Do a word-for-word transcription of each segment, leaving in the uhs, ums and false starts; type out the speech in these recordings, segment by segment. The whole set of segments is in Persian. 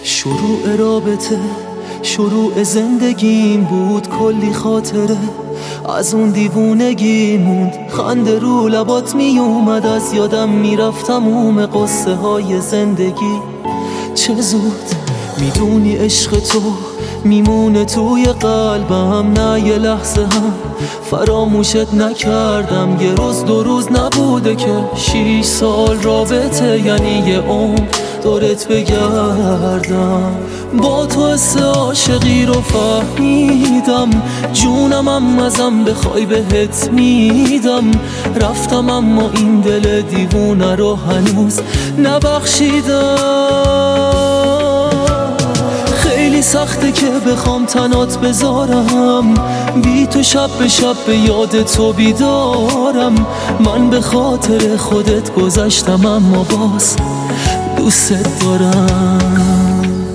شروع رابطه شروع زندگیم بود، کلی خاطره از اون دیوونگی موند. خنده رو لبات می اومد، از یادم میرفت تموم قصه های زندگی. چه زود میدونی عشق تو میمونه توی قلبم، نه یه لحظه هم فراموشت نکردم. یه روز دو روز نبوده که شیش سال رابطه، یعنی یه عمر دورت بگردم. با تو حس عاشقی رو فهمیدم، جونم هم ازم بخوای بهت میدم. رفتم اما این دل دیوونه رو هنوز نبخشیدم. خیلی سخته که بخوام تنات بذارم، بی تو شب به شب به یاد تو بیدارم. من به خاطر خودت گذشتم اما باز دوست دارم.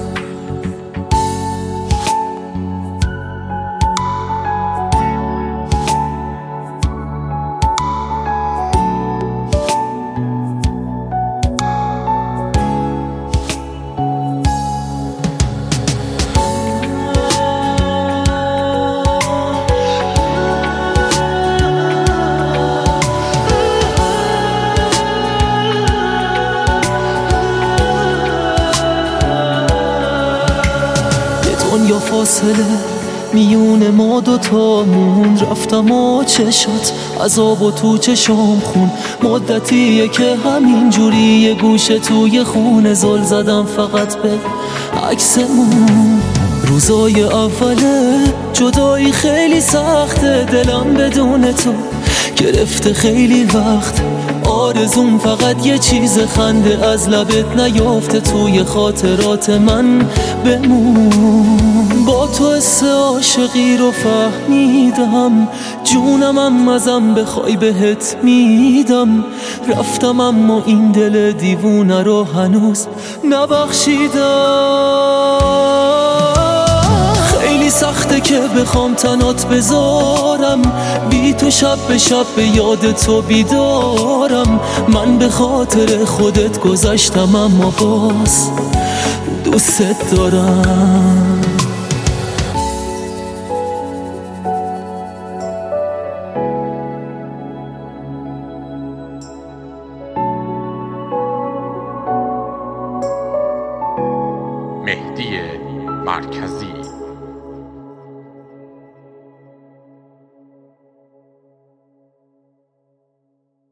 دنیا فاصله میون ما دوتا موند. رفتم و چشات عذاب و تو چشام خون. مدتیه که همین جوری یه گوشه توی خونه زل زدم فقط به عکسمون. روزای اوله جدایی خیلی سخته، دلم بدون تو گرفته خیلی وقت. آرزوم فقط یه چیز خنده از لبت نیافته توی خاطرات من بمون. با تو حس عاشقی رو فهمیدم، جونم هم ازم بخوای بهت میدم. رفتم اما این دل دیوونه رو هنوز نبخشیدم. خیلی سخته که بخوام تنات بذارم، بی تو شب به شب به یاد تو بیدارم. من به خاطر خودت گذشتم اما باز دوست دارم. مهدی مرکزی